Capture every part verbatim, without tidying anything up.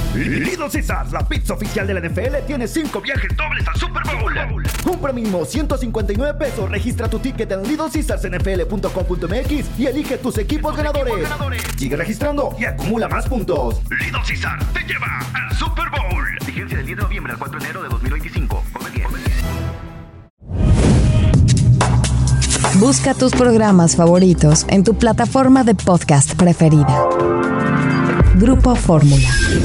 Little Caesars, la pizza oficial de la N F L, tiene cinco viajes dobles al Super Bowl. Compra mínimo ciento cincuenta y nueve pesos, registra tu ticket en little caesars n f l punto com punto m x y elige tus equipos, tus ganadores. equipos ganadores. Sigue registrando y acumula más puntos. Little Caesars te lleva al Super Bowl. Vigencia del diez de noviembre al cuatro de enero de dos mil veinticinco. Come bien. Busca tus programas favoritos en tu plataforma de podcast preferida. Grupo Fórmula.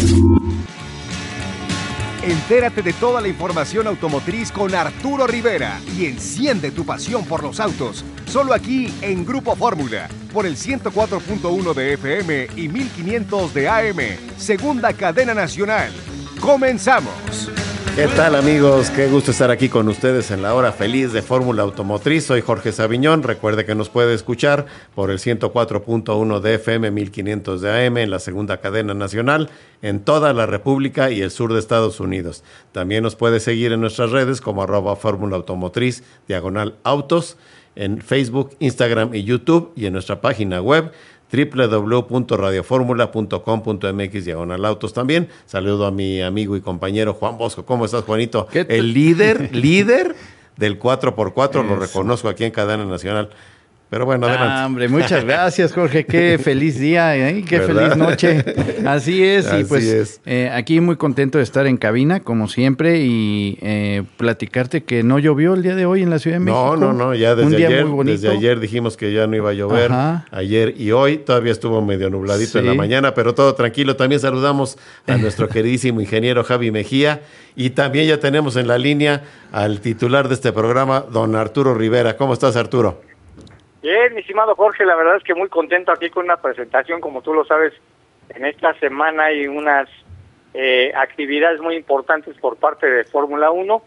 Entérate de toda la información automotriz con Arturo Rivera y enciende tu pasión por los autos. Solo aquí en Grupo Fórmula, por el ciento cuatro punto uno de F M y mil quinientos de A M, segunda cadena nacional. ¡Comenzamos! ¿Qué tal, amigos? Qué gusto estar aquí con ustedes en la hora feliz de Fórmula Automotriz. Soy Jorge Saviñón. Recuerde que nos puede escuchar por el ciento cuatro punto uno de F M, mil quinientos de A M en la segunda cadena nacional en toda la República y el sur de Estados Unidos. También nos puede seguir en nuestras redes como arroba Fórmula Automotriz, diagonal autos, en Facebook, Instagram y YouTube, y en nuestra página web doble u doble u doble u punto radio fórmula punto com punto m x diagonal autos también. Saludo a mi amigo y compañero Juan Bosco. ¿Cómo estás, Juanito? El líder, líder del cuatro por cuatro, lo reconozco aquí en cadena nacional. Pero bueno, adelante. Ah, hombre, muchas gracias, Jorge. Qué feliz día, ¿eh? Qué ¿verdad? Feliz noche. Así es. Así y pues es. Eh, aquí muy contento de estar en cabina, como siempre, y eh, platicarte que no llovió el día de hoy en la Ciudad de México. No, no, no, ya desde Un día ayer, muy bonito. desde ayer dijimos que ya no iba a llover. Ajá. Ayer y hoy todavía estuvo medio nubladito Sí. en la mañana, pero todo tranquilo. También saludamos a nuestro queridísimo ingeniero Javi Mejía, y también ya tenemos en la línea al titular de este programa, don Arturo Rivera. ¿Cómo estás, Arturo? Bien, mi estimado Jorge, la verdad es que muy contento aquí con una presentación, como tú lo sabes, en esta semana hay unas eh, actividades muy importantes por parte de Fórmula uno,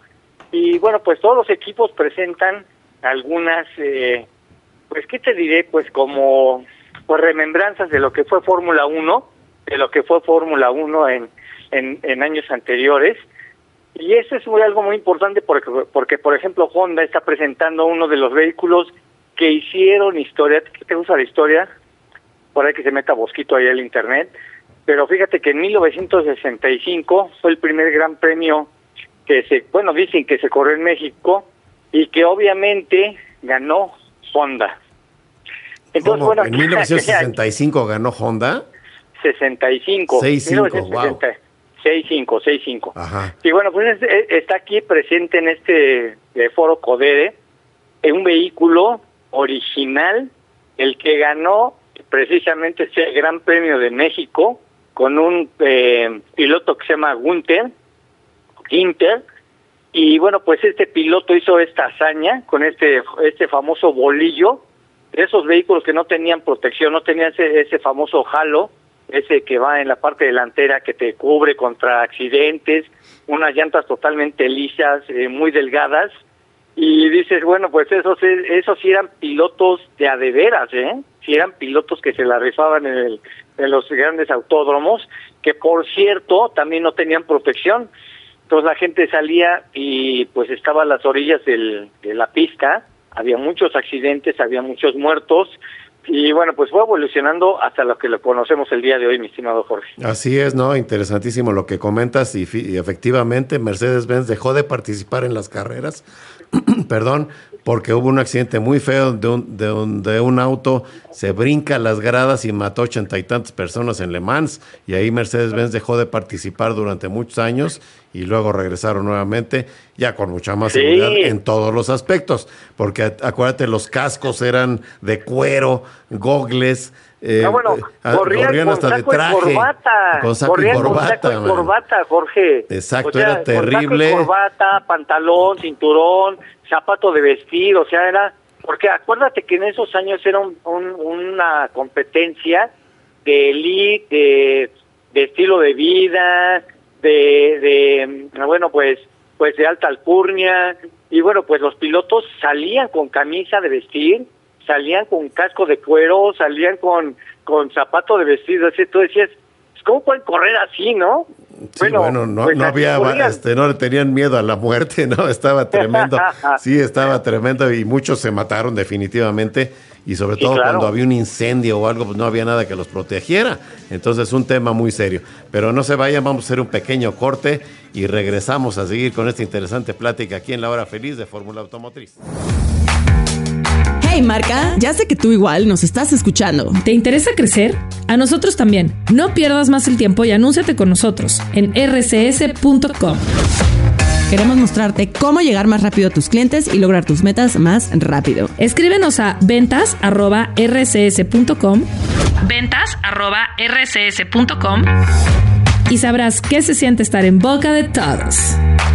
y bueno, pues todos los equipos presentan algunas, eh, pues qué te diré, pues como pues remembranzas de lo que fue Fórmula uno, de lo que fue Fórmula uno en, en, en años anteriores, y eso es muy, algo muy importante porque, porque, por ejemplo, Honda está presentando uno de los vehículos que hicieron historia. ¿Qué te gusta la historia? Por ahí que se meta Bosquito ahí al internet. Pero fíjate que en mil novecientos sesenta y cinco fue el primer gran premio que se, bueno, dicen que se corrió en México y que obviamente ganó Honda. Entonces, ¿Cómo? bueno, ¿En mil novecientos sesenta y cinco ganó Honda? sesenta y cinco. sesenta y cinco, wow. sesenta y cinco, sesenta y cinco. Ajá. Y bueno, pues es, está aquí presente en este eh, foro Codere, en un vehículo original, el que ganó precisamente ese Gran Premio de México con un eh, piloto que se llama Gunther, Ginter, y bueno, pues este piloto hizo esta hazaña con este este famoso bolillo, esos vehículos que no tenían protección, no tenían ese, ese famoso halo, ese que va en la parte delantera que te cubre contra accidentes, unas llantas totalmente lisas, eh, muy delgadas. Y dices, bueno, pues esos esos sí eran pilotos de a de veras, ¿eh? Sí eran pilotos que se la rifaban en, el, en los grandes autódromos, que por cierto también no tenían protección. Entonces la gente salía y pues estaba a las orillas del, de la pista, había muchos accidentes, había muchos muertos, y bueno, pues fue evolucionando hasta lo que lo conocemos el día de hoy, mi estimado Jorge. Así es, ¿no? Interesantísimo lo que comentas, y, y efectivamente Mercedes-Benz dejó de participar en las carreras, perdón, porque hubo un accidente muy feo de un, de, un, de un auto, se brinca las gradas y mató ochenta y tantas personas en Le Mans, y ahí Mercedes-Benz dejó de participar durante muchos años, y luego regresaron nuevamente, ya con mucha más Sí. seguridad en todos los aspectos, porque acuérdate, los cascos eran de cuero, gogles, eh, no, bueno, eh, corrían, corrían con hasta saco de traje, y corbata, con saco corrían y corbata, con saco y man. corbata, Jorge. Exacto, O sea, era terrible. Con saco y corbata, pantalón, cinturón, zapato de vestir, o sea, era, porque acuérdate que en esos años era un, un, una competencia de elite, de, de estilo de vida, de, de, bueno, pues, pues de alta alcurnia, y bueno, pues los pilotos salían con camisa de vestir, salían con casco de cuero, salían con, con zapato de vestir, así tú decías, ¿cómo pueden correr así, no? Sí, bueno, bueno no, pues no había, este, no le tenían miedo a la muerte, ¿no? Estaba tremendo, sí, estaba tremendo y muchos se mataron definitivamente y sobre sí, todo claro. Cuando había un incendio o algo, pues no había nada que los protegiera. Entonces, un tema muy serio. Pero no se vayan, vamos a hacer un pequeño corte y regresamos a seguir con esta interesante plática aquí en La Hora Feliz de Fórmula Automotriz. Hey Marca, ya sé que tú igual nos estás escuchando. ¿Te interesa crecer? A nosotros también. No pierdas más el tiempo y anúnciate con nosotros en erre ce ese punto com. Queremos mostrarte cómo llegar más rápido a tus clientes y lograr tus metas más rápido. Escríbenos a ventas arroba erre ce ese punto com, ventas arroba erre ce ese punto com y sabrás qué se siente estar en boca de todos.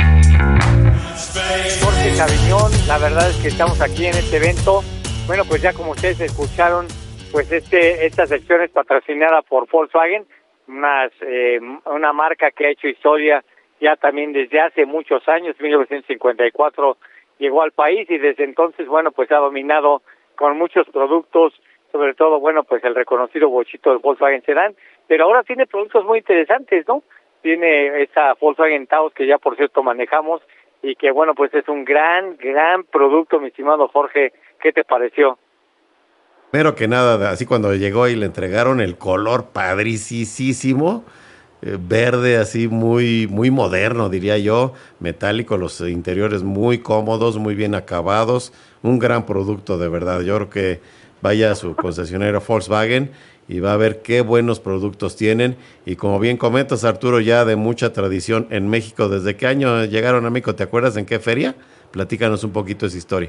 Jorge Saviñón, la verdad es que estamos aquí en este evento. Bueno, pues ya como ustedes escucharon, pues este esta sección es patrocinada por Volkswagen, unas, eh, una marca que ha hecho historia ya también desde hace muchos años. mil novecientos cincuenta y cuatro llegó al país y desde entonces, bueno, pues ha dominado con muchos productos, sobre todo, bueno, pues el reconocido bochito del Volkswagen Sedán, pero ahora tiene productos muy interesantes, ¿no? Tiene esa Volkswagen Taos que ya por cierto manejamos y que, bueno, pues es un gran, gran producto, mi estimado Jorge. ¿Qué te pareció? Primero que nada, así cuando llegó y le entregaron el color padricísimo, eh, verde así muy muy moderno, diría yo, metálico, los interiores muy cómodos, muy bien acabados, un gran producto de verdad. Yo creo que vaya a su concesionario Volkswagen y va a ver qué buenos productos tienen. Y como bien comentas, Arturo, ya de mucha tradición en México. ¿Desde qué año llegaron a México? ¿Te acuerdas en qué feria? Platícanos un poquito esa historia.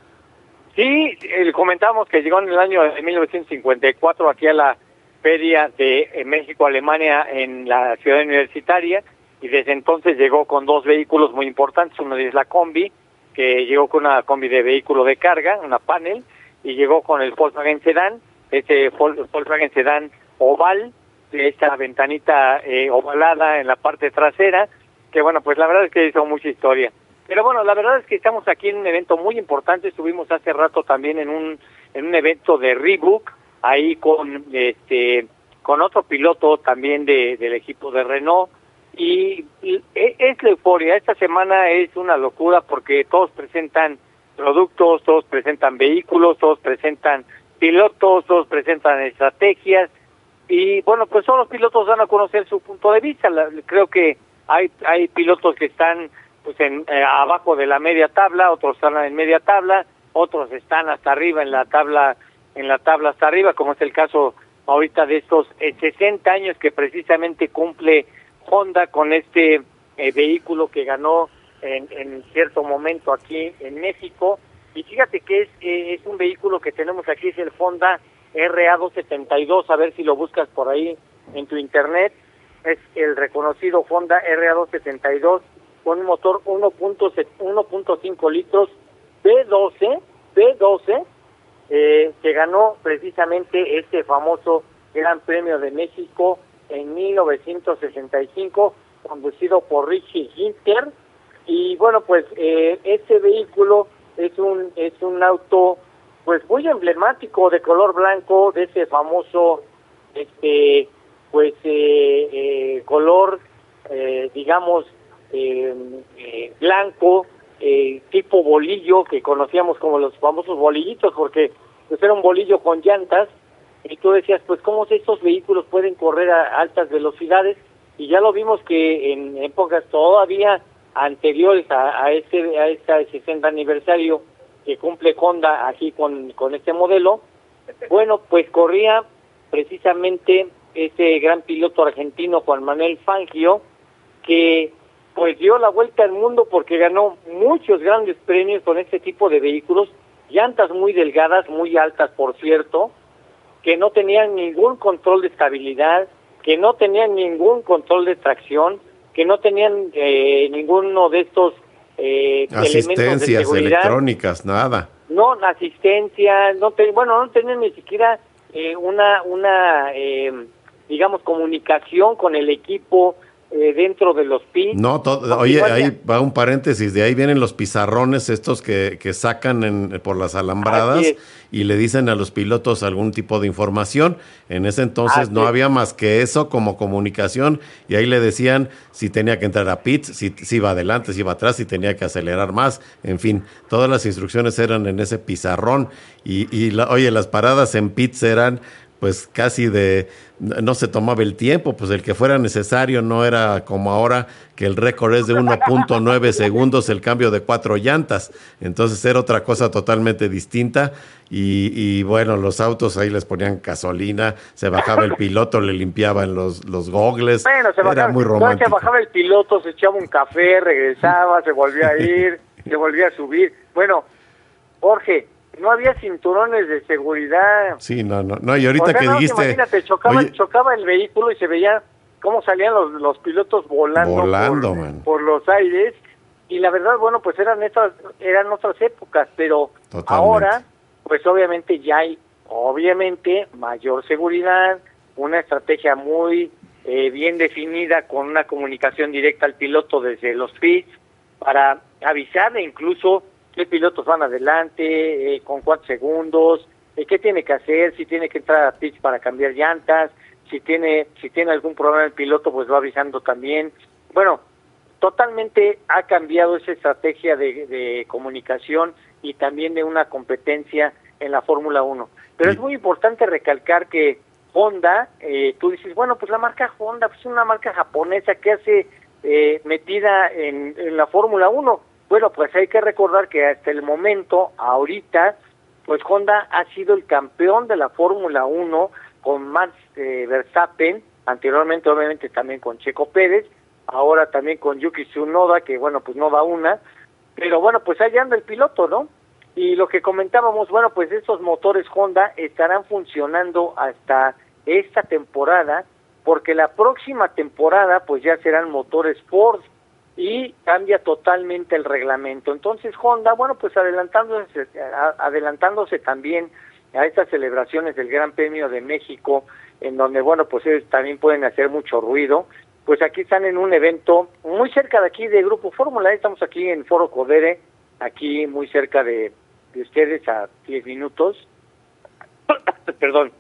Sí, eh, comentamos que llegó en el año de mil novecientos cincuenta y cuatro aquí a la Feria de eh, México-Alemania en la ciudad universitaria, y desde entonces llegó con dos vehículos muy importantes. Uno es la Combi, que llegó con una Combi de vehículo de carga, una panel, y llegó con el Volkswagen Sedán, ese Volkswagen Sedán oval, de esta ventanita eh, ovalada en la parte trasera, que bueno, pues la verdad es que hizo mucha historia. Pero bueno, la verdad es que estamos aquí en un evento muy importante. Estuvimos hace rato también en un en un evento de Reebok, ahí con este con otro piloto también de del equipo de Renault, y, y es la euforia. Esta semana es una locura porque todos presentan productos, todos presentan vehículos, todos presentan pilotos, todos presentan estrategias, y bueno, pues todos los pilotos van a conocer su punto de vista. La, creo que hay hay pilotos que están pues en eh, abajo de la media tabla, otros están en media tabla, otros están hasta arriba en la tabla, en la tabla hasta arriba, como es el caso ahorita de estos eh, sesenta años que precisamente cumple Honda con este eh, vehículo que ganó en, en cierto momento aquí en México. Y fíjate que es eh, es un vehículo que tenemos aquí, es el Honda R A doscientos setenta y dos, a ver si lo buscas por ahí en tu internet. Es el reconocido Honda R A doscientos setenta y dos con un motor uno punto cinco litros B doce, B doce, eh, que ganó precisamente este famoso Gran Premio de México en mil novecientos sesenta y cinco, conducido por Richie Ginter. Y bueno, pues eh, este vehículo es un es un auto pues muy emblemático, de color blanco, de ese famoso este pues eh, eh, color eh, digamos eh, eh, blanco, eh, tipo bolillo, que conocíamos como los famosos bolillitos, porque pues era un bolillo con llantas, y tú decías, pues cómo estos vehículos pueden correr a altas velocidades, y ya lo vimos que en épocas todavía anteriores a, a este a este sesenta aniversario que cumple Honda aquí con, con este modelo, bueno, pues corría precisamente ese gran piloto argentino Juan Manuel Fangio, que pues dio la vuelta al mundo porque ganó muchos grandes premios con este tipo de vehículos, llantas muy delgadas, muy altas por cierto, que no tenían ningún control de estabilidad, que no tenían ningún control de tracción, que no tenían eh, ninguno de estos eh, elementos de seguridad electrónicas, nada. No, asistencia, no te, bueno, no tenían ni siquiera eh, una, una eh, digamos, comunicación con el equipo eh, dentro de los pits. No, todo, oye, ahí va un paréntesis, de ahí vienen los pizarrones estos que, que sacan en, por las alambradas y le dicen a los pilotos algún tipo de información. En ese entonces Así no es. había más que eso como comunicación y ahí le decían si tenía que entrar a pits, si, si iba adelante, si iba atrás, si tenía que acelerar más, en fin, todas las instrucciones eran en ese pizarrón y, y la, oye, las paradas en pits eran pues casi de, no se tomaba el tiempo, pues el que fuera necesario, no era como ahora que el récord es de uno punto nueve segundos el cambio de cuatro llantas, entonces era otra cosa totalmente distinta y, y bueno, los autos ahí les ponían gasolina, se bajaba el piloto, le limpiaban los, los gogles, bueno, se era bajaba, muy romántico. Se bajaba el piloto, se echaba un café, regresaba, se volvía a ir, se volvía a subir, bueno, Jorge, no había cinturones de seguridad. Sí, no, no, no, y ahorita o sea, que no, dijiste... Imagínate, chocaba, oye, chocaba el vehículo y se veía cómo salían los, los pilotos volando, volando por, man. por los aires, y la verdad, bueno, pues eran estas, eran otras épocas, pero Totalmente. ahora, pues obviamente ya hay, obviamente, mayor seguridad, una estrategia muy eh, bien definida, con una comunicación directa al piloto desde los pits, para avisarle incluso qué pilotos van adelante, eh, con cuántos segundos, eh, qué tiene que hacer, si tiene que entrar a pits para cambiar llantas, si tiene si tiene algún problema el piloto, pues va avisando también. Bueno, totalmente ha cambiado esa estrategia de, de comunicación y también de una competencia en la Fórmula uno. Pero sí. Es muy importante recalcar que Honda, eh, tú dices, bueno, pues la marca Honda pues es una marca japonesa que hace eh, metida en, en la Fórmula uno. Bueno, pues hay que recordar que hasta el momento, ahorita, pues Honda ha sido el campeón de la Fórmula uno con Max eh, Verstappen, anteriormente obviamente también con Checo Pérez, ahora también con Yuki Tsunoda, que bueno, pues no da una, pero bueno, pues ahí anda el piloto, ¿no? Y lo que comentábamos, bueno, pues estos motores Honda estarán funcionando hasta esta temporada, porque la próxima temporada pues ya serán motores Ford, y cambia totalmente el reglamento. Entonces Honda, bueno, pues adelantándose, adelantándose también a estas celebraciones del Gran Premio de México, en donde, bueno, pues ellos también pueden hacer mucho ruido, pues aquí están en un evento muy cerca de aquí de Grupo Fórmula, estamos aquí en Foro Codere, aquí muy cerca de, de ustedes a diez minutos, perdón,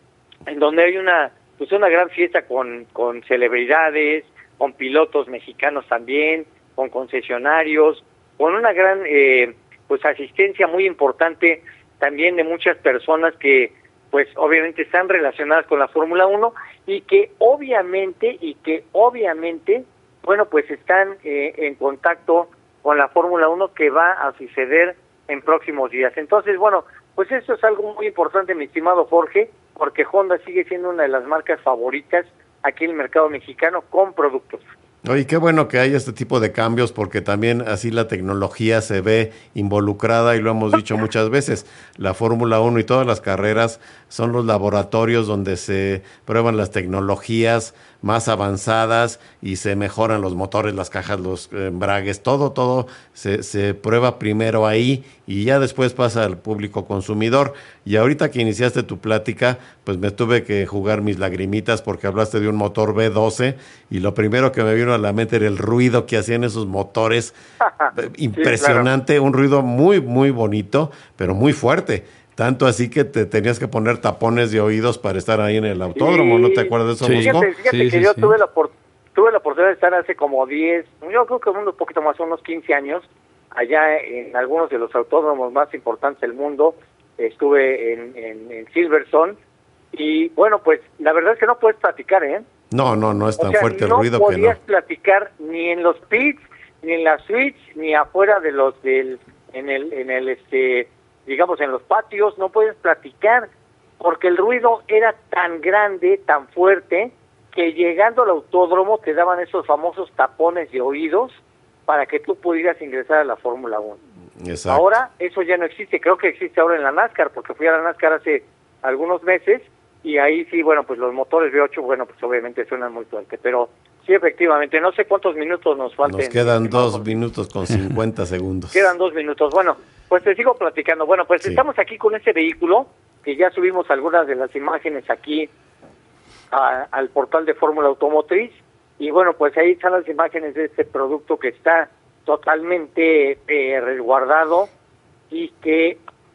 en donde hay una, pues una gran fiesta con, con celebridades, con pilotos mexicanos también, con concesionarios, con una gran eh, pues asistencia muy importante también de muchas personas que pues obviamente están relacionadas con la Fórmula uno y que obviamente y que obviamente bueno pues están eh, en contacto con la Fórmula uno que va a suceder en próximos días. Entonces, bueno, pues esto es algo muy importante, mi estimado Jorge, porque Honda sigue siendo una de las marcas favoritas aquí en el mercado mexicano con productos. Oye, qué bueno que haya este tipo de cambios porque también así la tecnología se ve involucrada y lo hemos dicho muchas veces, la Fórmula uno y todas las carreras son los laboratorios donde se prueban las tecnologías más avanzadas y se mejoran los motores, las cajas, los embragues, todo, todo se, se prueba primero ahí y ya después pasa al público consumidor. Y ahorita que iniciaste tu plática, pues me tuve que jugar mis lagrimitas porque hablaste de un motor V doce y lo primero que me vino a la mente era el ruido que hacían esos motores, impresionante, sí, claro. Un ruido muy, muy bonito, pero muy fuerte. Tanto así que te tenías que poner tapones de oídos para estar ahí en el autódromo, sí. ¿No te acuerdas de eso, sí. Mosco? Fíjate, fíjate sí, que sí, yo sí. Tuve, la por, tuve la oportunidad de estar hace como diez, yo creo que un poquito más, unos quince años, allá en algunos de los autódromos más importantes del mundo. Estuve en, en, en Silverstone y bueno, pues la verdad es que no puedes platicar, ¿eh? No, no, no es tan o sea, fuerte no el ruido que no. No podías platicar ni en los pits, ni en la switch, ni afuera de los del, en el, en el este... digamos, en los patios, no puedes platicar, porque el ruido era tan grande, tan fuerte, que llegando al autódromo te daban esos famosos tapones de oídos para que tú pudieras ingresar a la Fórmula uno. Exacto. Ahora eso ya no existe, creo que existe ahora en la NASCAR, porque fui a la NASCAR hace algunos meses, y ahí sí, bueno, pues los motores V ocho, bueno, pues obviamente suenan muy fuerte, pero sí, efectivamente, no sé cuántos minutos nos faltan. Nos quedan dos por... minutos con cincuenta segundos. Quedan dos minutos, bueno, pues te sigo platicando. Bueno, pues sí. Estamos aquí con este vehículo, que ya subimos algunas de las imágenes aquí a, al portal de Fórmula Automotriz, y bueno, pues ahí están las imágenes de este producto que está totalmente eh, resguardado y que,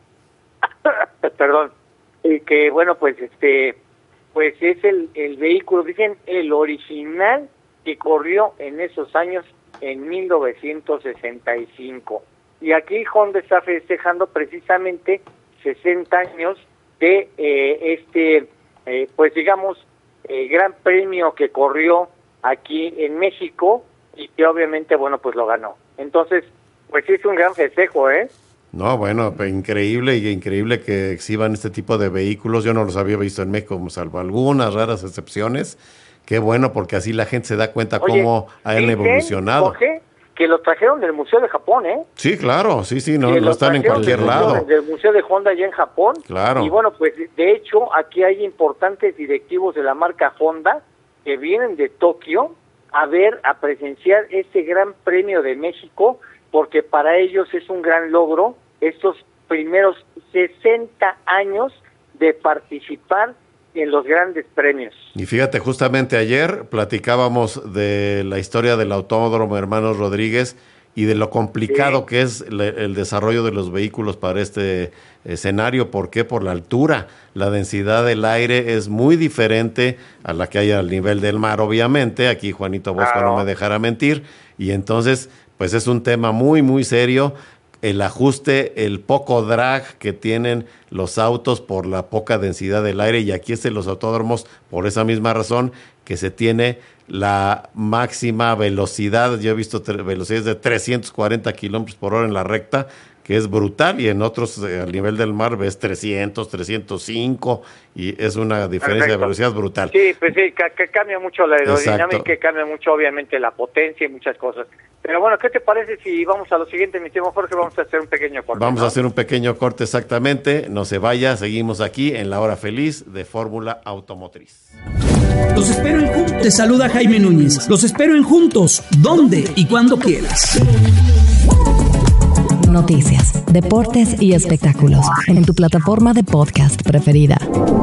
perdón, y que bueno, pues este, pues es el, el vehículo, dicen, el original que corrió en esos años, en mil novecientos sesenta y cinco. Y aquí Honda está festejando precisamente sesenta años de eh, este, eh, pues digamos, eh, gran premio que corrió aquí en México y que obviamente, bueno, pues lo ganó. Entonces, pues es un gran festejo, ¿eh? No, bueno, pues increíble y increíble que exhiban este tipo de vehículos. Yo no los había visto en México, salvo algunas raras excepciones. Qué bueno, porque así la gente se da cuenta Oye, cómo han dicen, evolucionado. Jorge, que lo trajeron del Museo de Japón, ¿eh? Sí, claro, sí, sí, no, no están en cualquier del lado. Museo, del Museo de Honda allá en Japón. Claro. Y bueno, pues de hecho aquí hay importantes directivos de la marca Honda que vienen de Tokio a ver, a presenciar este Gran Premio de México, porque para ellos es un gran logro estos primeros sesenta años de participar en los grandes premios. Y fíjate, justamente ayer platicábamos de la historia del Autódromo Hermanos Rodríguez y de lo complicado sí. que es le, el desarrollo de los vehículos para este escenario. ¿Por qué? Por la altura. La densidad del aire es muy diferente a la que hay al nivel del mar, obviamente. Aquí Juanito Bosco claro. no me dejará mentir. Y entonces, pues es un tema muy, muy serio. El ajuste, el poco drag que tienen los autos por la poca densidad del aire, y aquí es en los autódromos por esa misma razón que se tiene la máxima velocidad. Yo he visto tre- velocidades de trescientos cuarenta kilómetros por hora en la recta, que es brutal, y en otros eh, al nivel del mar ves trescientos, trescientos cinco, y es una diferencia Perfecto. de velocidad brutal. Sí, pues sí, que, que cambia mucho la aerodinámica, que cambia mucho obviamente la potencia y muchas cosas. Pero bueno, ¿qué te parece si vamos a lo siguiente, mi tío Jorge? Vamos a hacer un pequeño corte. Vamos ¿no? a hacer un pequeño corte, exactamente. No se vaya, seguimos aquí en la hora feliz de Fórmula Automotriz. Los espero en Juntos. Te saluda Jaime Núñez. Los espero en Juntos, donde y cuando quieras. Noticias, deportes y espectáculos en tu plataforma de podcast preferida.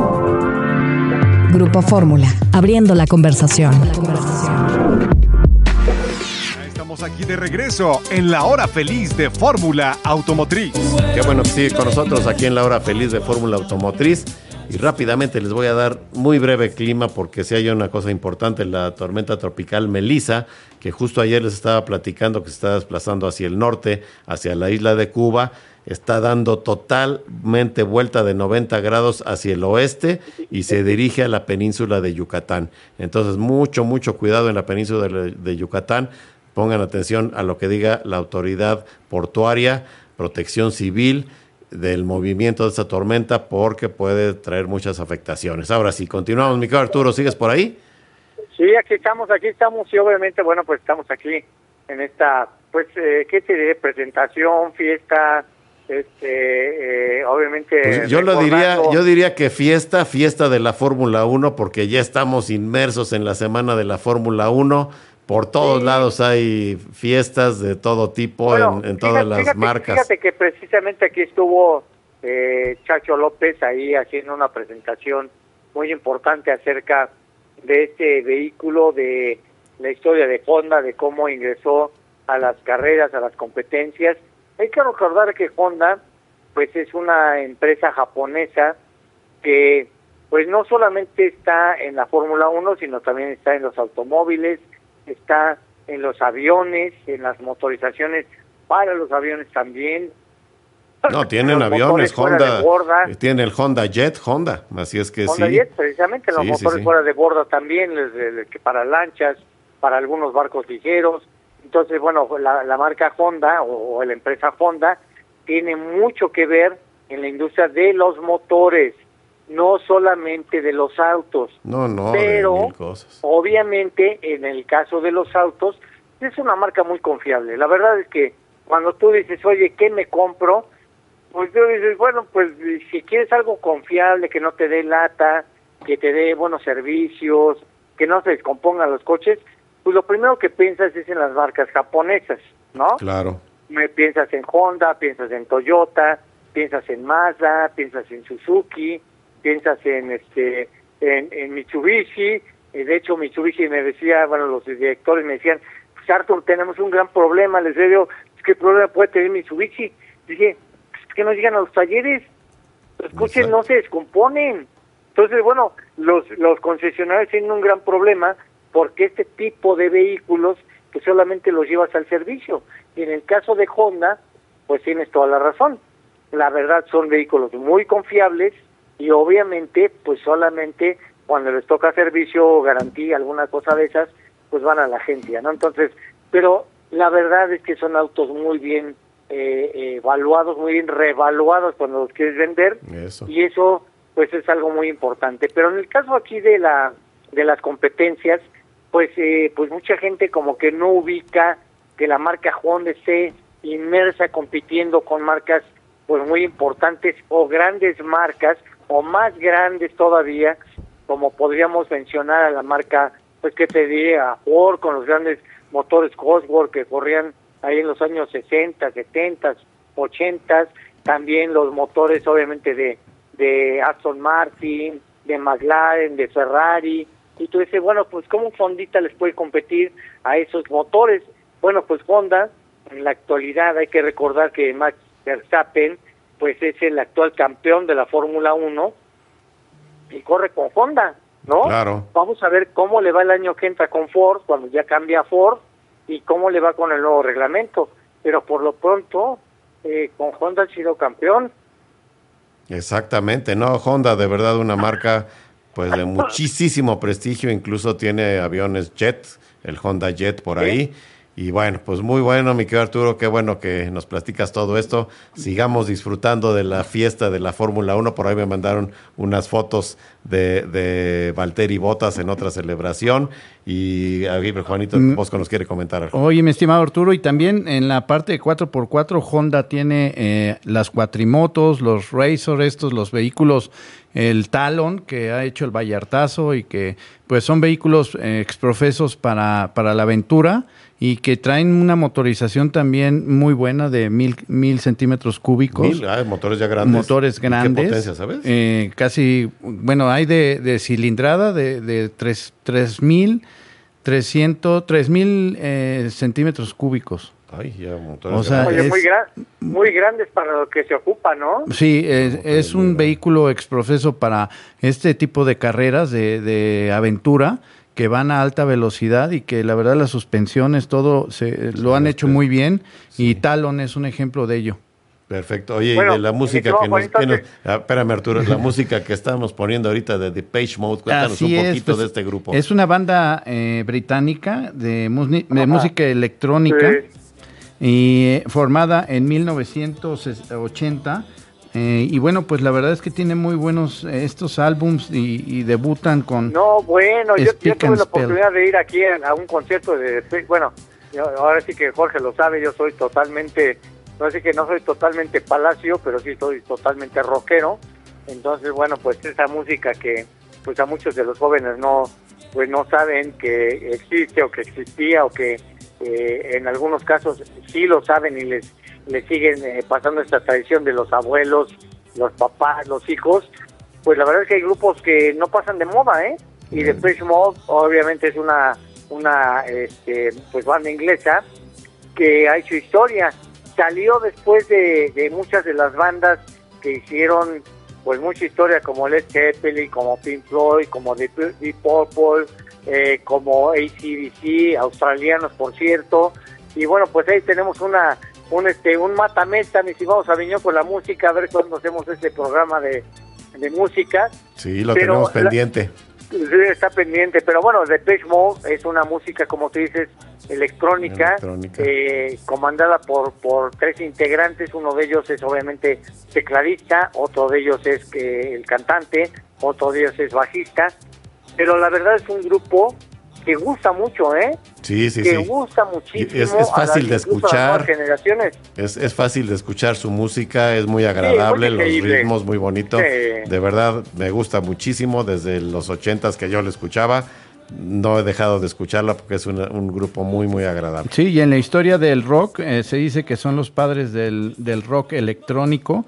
Grupo Fórmula, abriendo la conversación. La conversación. Estamos aquí de regreso en la hora feliz de Fórmula Automotriz. Qué bueno que sigue con nosotros aquí en la hora feliz de Fórmula Automotriz. Y rápidamente les voy a dar muy breve clima porque si hay una cosa importante, la tormenta tropical Melissa, que justo ayer les estaba platicando que se está desplazando hacia el norte, hacia la isla de Cuba, está dando totalmente vuelta de noventa grados hacia el oeste y se dirige a la península de Yucatán. Entonces mucho, mucho cuidado en la península de, de Yucatán. Pongan atención a lo que diga la autoridad portuaria, protección civil, del movimiento de esta tormenta, porque puede traer muchas afectaciones. Ahora sí, continuamos, mi querido Arturo, ¿sigues por ahí? Sí, aquí estamos, aquí estamos, y obviamente, bueno, pues estamos aquí en esta, pues, eh, ¿qué te diré? Presentación, fiesta, este, eh, obviamente... Pues yo lo diría, yo diría que fiesta, fiesta de la Fórmula uno, porque ya estamos inmersos en la semana de la Fórmula uno. Por todos sí. lados hay fiestas de todo tipo, bueno, en, en todas fíjate, las fíjate, marcas. Fíjate que precisamente aquí estuvo eh, Chacho López ahí haciendo una presentación muy importante acerca de este vehículo, de la historia de Honda, de cómo ingresó a las carreras, a las competencias. Hay que recordar que Honda pues es una empresa japonesa que pues no solamente está en la Fórmula uno, sino también está en los automóviles, está en los aviones, en las motorizaciones para los aviones también. No, tienen aviones, Honda, tiene el Honda Jet, Honda, así es que Honda sí. Jet, precisamente, los sí, motores sí, sí. fuera de borda también, les, les, que para lanchas, para algunos barcos ligeros. Entonces, bueno, la, la marca Honda o, o la empresa Honda tiene mucho que ver en la industria de los motores, no solamente de los autos. No, no, pero de mil cosas. Obviamente en el caso de los autos es una marca muy confiable. La verdad es que cuando tú dices, oye, ¿qué me compro? Pues tú dices, bueno, pues si quieres algo confiable, que no te dé lata, que te dé buenos servicios, que no se descompongan los coches, pues lo primero que piensas es en las marcas japonesas, ¿no? Claro. Me piensas en Honda, piensas en Toyota, piensas en Mazda, piensas en Suzuki, piensas en este en, en Mitsubishi, Eh, de hecho, Mitsubishi me decía, bueno, los directores me decían, pues Arthur, tenemos un gran problema. Les digo, ¿qué problema puede tener Mitsubishi? Dije, pues que no llegan a los talleres, los coches no se descomponen. Entonces, bueno, los, los concesionarios tienen un gran problema porque este tipo de vehículos pues solamente los llevas al servicio. Y en el caso de Honda, pues tienes toda la razón. La verdad son vehículos muy confiables y obviamente pues solamente cuando les toca servicio, garantía, alguna cosa de esas, pues van a la agencia, ¿no? Entonces, pero la verdad es que son autos muy bien eh, eh, evaluados, muy bien reevaluados cuando los quieres vender. Eso. Y eso pues es algo muy importante. Pero en el caso aquí de la de las competencias, pues eh, pues mucha gente como que no ubica que la marca Honda esté inmersa compitiendo con marcas pues muy importantes o grandes marcas o más grandes todavía, como podríamos mencionar a la marca, pues que te diría, Ford con los grandes motores Cosworth que corrían ahí en los años sesenta, setenta, ochenta, también los motores obviamente de de Aston Martin, de McLaren, de Ferrari, y tú dices, bueno, pues ¿cómo Hondita les puede competir a esos motores? Bueno, pues Honda, en la actualidad hay que recordar que Max Verstappen, pues es el actual campeón de la Fórmula uno, y corre con Honda, ¿no? Claro. Vamos a ver cómo le va el año que entra con Ford, cuando ya cambia a Ford, y cómo le va con el nuevo reglamento, pero por lo pronto, eh, con Honda ha sido campeón. Exactamente, no, Honda de verdad una marca pues de muchísimo prestigio, incluso tiene aviones jet, el Honda Jet por ahí, y bueno, pues muy bueno, mi querido Arturo, qué bueno que nos platicas todo esto, sigamos disfrutando de la fiesta de la Fórmula uno, por ahí me mandaron unas fotos de, de Valtteri Bottas en otra celebración, y aquí Juanito Bosco nos quiere comentar algo. Oye, mi estimado Arturo, y también en la parte de cuatro por cuatro, Honda tiene eh, las cuatrimotos, los Razor, estos, los vehículos, el Talon, que ha hecho el Vallartazo, y que pues son vehículos eh, exprofesos para, para la aventura, y que traen una motorización también muy buena de mil, mil centímetros cúbicos. Mil, ah, motores ya grandes. Motores grandes. ¿Qué potencia, sabes? Eh, casi, bueno, hay de, de cilindrada de, de tres mil trescientos, tres mil eh, centímetros cúbicos. Ay, ya motores. O sea, Oye, es, muy, gra- muy grandes para lo que se ocupa, ¿no? Sí, es, es un vehículo exprofeso para este tipo de carreras de, de aventura, que van a alta velocidad y que la verdad las suspensiones, todo se, lo han hecho muy bien, sí. Y Talon es un ejemplo de ello. Perfecto. Oye, bueno, y de la música que nos... Juanito, Que nos ah, espérame, Arturo, la música que estamos poniendo ahorita de Depeche Mode, cuéntanos Así un es, poquito pues, de este grupo. Es una banda eh, británica de, musni- de música electrónica, sí. Y eh, formada en mil novecientos ochenta. Eh, y bueno, pues la verdad es que tiene muy buenos eh, estos álbums y, y debutan con... No, bueno, yo, yo tuve la oportunidad Spell. de ir aquí a, a un concierto de... Bueno, yo, ahora sí que Jorge lo sabe, yo soy totalmente... No sé que no soy totalmente palacio, pero sí soy totalmente rockero. Entonces, bueno, pues esa música que pues a muchos de los jóvenes no pues no saben que existe o que existía o que eh, en algunos casos sí lo saben y les... le siguen eh, pasando esta tradición de los abuelos, los papás, los hijos, pues la verdad es que hay grupos que no pasan de moda, ¿eh? Y Depeche Mode obviamente es una una este, pues banda inglesa que ha hecho historia. Salió después de, de muchas de las bandas que hicieron pues mucha historia, como Led Zeppelin, como Pink Floyd, como Deep, Deep Purple, eh, como A C D C, australianos por cierto, y bueno, pues ahí tenemos una un este un matamesta, mis estimados Aviñón, con la música, a ver cuándo hacemos este programa de, de música. Sí, lo pero tenemos pendiente. La, está pendiente, pero bueno, Depeche Mode es una música, como tú dices, electrónica, electrónica. Eh, comandada por por tres integrantes, uno de ellos es obviamente tecladista, otro de ellos es que el cantante, otro de ellos es bajista, pero la verdad es un grupo que gusta mucho, ¿eh? Sí, sí, que sí. Que gusta muchísimo. Es, es fácil a de escuchar. A generaciones. Es, es fácil de escuchar su música, es muy agradable, sí, muy los ritmos muy bonitos. Sí. De verdad, me gusta muchísimo desde los ochentas que yo lo escuchaba. No he dejado de escucharla porque es una, un grupo muy, muy agradable. Sí, y en la historia del rock eh, se dice que son los padres del, del rock electrónico.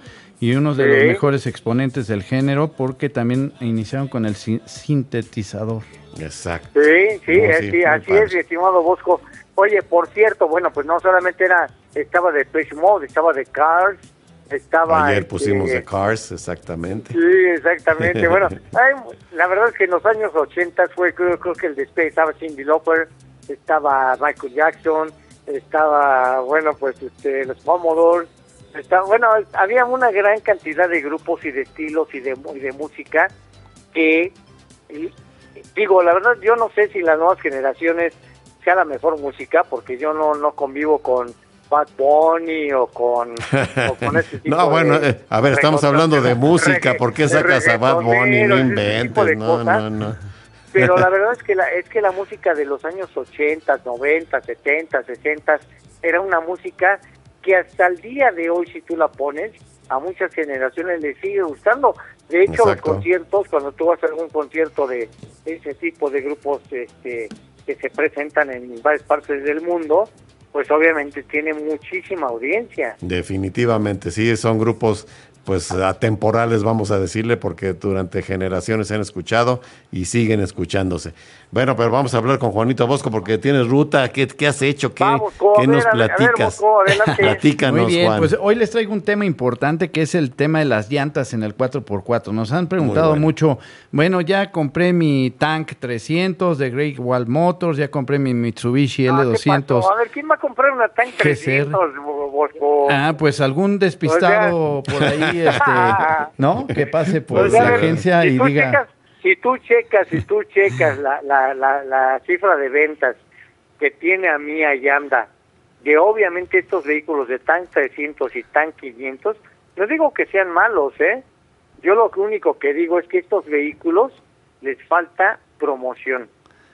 y uno de Sí. los mejores exponentes del género porque también iniciaron con el sin- sintetizador. Exacto. Sí, sí, No, eh, sí, sí, muy así padre. es, mi estimado Bosco. Oye, por cierto, bueno, pues no solamente era, estaba de Depeche Mode, estaba de Cars, estaba... Ayer este, pusimos The Cars, exactamente. Sí, exactamente. Bueno, ay, la verdad es que en los años ochenta fue, creo, creo que el despegue, estaba Cyndi Lauper, estaba Michael Jackson, estaba, bueno, pues este, los Commodores, estaba, bueno, había una gran cantidad de grupos y de estilos y de, y de música que, y, digo, la verdad yo no sé si las nuevas generaciones sea la mejor música, porque yo no, no convivo con Bad Bunny o con, o con ese tipo No, bueno, de eh, a ver, estamos hablando de música, ¿por qué de sacas a Bad Bunny? No reggaetoneros, ese inventes, tipo de no, cosas. no, no. Pero la verdad es que la, es que la música de los años ochenta, noventa, setenta, sesenta era una música que hasta el día de hoy, si tú la pones, a muchas generaciones les sigue gustando. De hecho, Exacto. los conciertos, cuando tú vas a algún concierto de ese tipo de grupos este, que se presentan en varias partes del mundo, pues obviamente tiene muchísima audiencia. Definitivamente, sí, son grupos pues atemporales, vamos a decirle, porque durante generaciones se han escuchado y siguen escuchándose. Bueno, pero vamos a hablar con Juanito Bosco porque tienes ruta. ¿Qué, qué has hecho? ¿Qué, Vamos, Bosco, ¿qué a ver, nos a ver, a ver, platicas? Bosco, adelante. Platícanos, Muy bien, Juan. pues hoy les traigo un tema importante que es el tema de las llantas en el cuatro por cuatro. Nos han preguntado bueno. mucho, bueno, ya compré mi Tank trescientos de Great Wall Motors, ya compré mi Mitsubishi Ah, L ¿qué doscientos. pasó? A ver, ¿quién va a comprar una Tank G C R? trescientos, Bosco? Ah, pues algún despistado por ahí, este, ¿no? Que pase por O sea, la a ver, agencia si y tú diga... checas- si tú checas, si tú checas la, la, la, la cifra de ventas que tiene a mí Yanda, de obviamente estos vehículos de Tank trescientos y Tank quinientos, no digo que sean malos, ¿eh? Yo lo único que digo es que estos vehículos les falta promoción.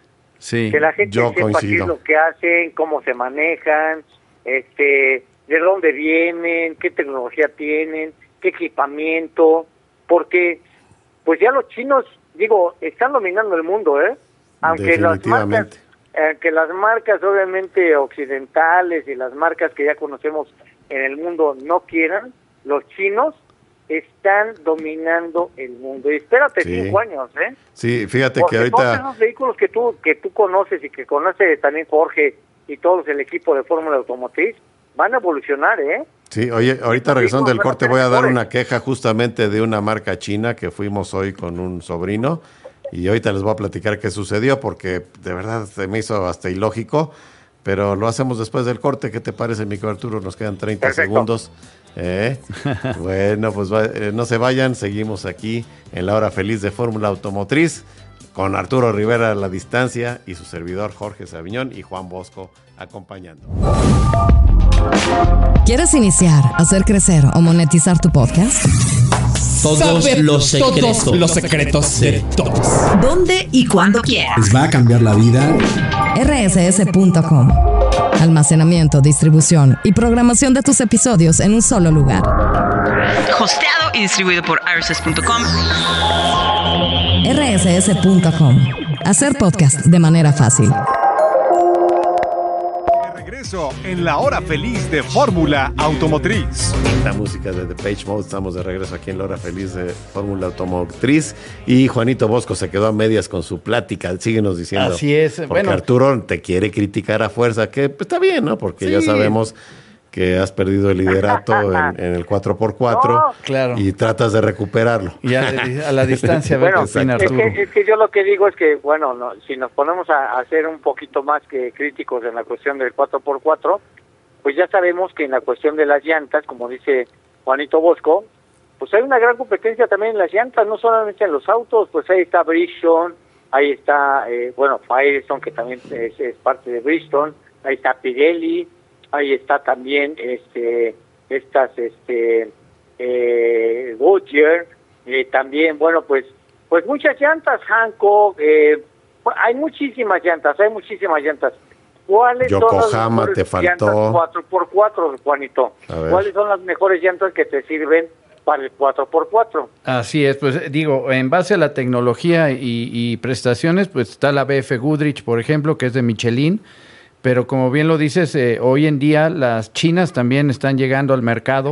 Sí, Que la gente yo sepa qué es coincido. lo que hacen, cómo se manejan, este, de dónde vienen, qué tecnología tienen, qué equipamiento, porque pues ya los chinos, digo, están dominando el mundo, ¿eh? Aunque las marcas, Definitivamente. aunque las marcas obviamente occidentales y las marcas que ya conocemos en el mundo no quieran, los chinos están dominando el mundo. Y espérate Sí. cinco años, ¿eh? Sí, fíjate Porque que todos ahorita... esos vehículos que tú que tú conoces y que conoce también Jorge y todos el equipo de Fórmula Automotriz van a evolucionar, ¿eh? Sí, oye, ahorita Estos regresando del vehículos van a corte ser voy a dar mejores. una queja justamente de una marca china que fuimos hoy con un sobrino y ahorita les voy a platicar qué sucedió porque de verdad se me hizo hasta ilógico, pero lo hacemos después del corte. ¿Qué te parece, mi Arturo? Nos quedan treinta Perfecto. segundos. ¿Eh? Bueno, pues va- eh, no se vayan, seguimos aquí en la hora feliz de Fórmula Automotriz con Arturo Rivera a la distancia y su servidor Jorge Sabiñón y Juan Bosco acompañando. ¿Quieres iniciar, hacer crecer o monetizar tu podcast? Todos Saber los secretos. todos los secretos de todos. ¿Dónde y cuándo quieras? ¿Les va a cambiar la vida? R S S punto com. Almacenamiento, distribución y programación de tus episodios en un solo lugar. Hosteado y distribuido por R S S punto com. R S S punto com. Hacer podcast de manera fácil. De regreso en la hora feliz de Fórmula Automotriz. La música de Depeche Mode, estamos de regreso aquí en la hora feliz de Fórmula Automotriz y Juanito Bosco se quedó a medias con su plática, síguenos diciendo. Así es, Porque bueno. Arturo te quiere criticar a fuerza, que pues, está bien, ¿no? Porque Sí. ya sabemos que has perdido el liderato en, en el cuatro por cuatro No. Claro. y tratas de recuperarlo. Y a, a la distancia, a ver Bueno, qué opina es Arturo. que, es que yo lo que digo es que, bueno, no, si nos ponemos a, a ser un poquito más que críticos en la cuestión del cuatro por cuatro, pues ya sabemos que en la cuestión de las llantas, como dice Juanito Bosco, pues hay una gran competencia también en las llantas, no solamente en los autos, pues ahí está Bridgestone, ahí está, eh, bueno, Firestone, que también es, es parte de Bridgestone, ahí está Pirelli, ahí está también este estas este eh, Goodyear, eh, también, bueno, pues pues muchas llantas, Hankook, eh, hay muchísimas llantas, hay muchísimas llantas. ¿Cuáles Yokohama, son las mejores te faltó. llantas cuatro por cuatro, Juanito? A ver. ¿Cuáles son las mejores llantas que te sirven para el cuatro por cuatro? Así es, pues digo, en base a la tecnología y, y prestaciones, pues está la B F Goodrich, por ejemplo, que es de Michelin, pero como bien lo dices, eh, hoy en día las chinas también están llegando al mercado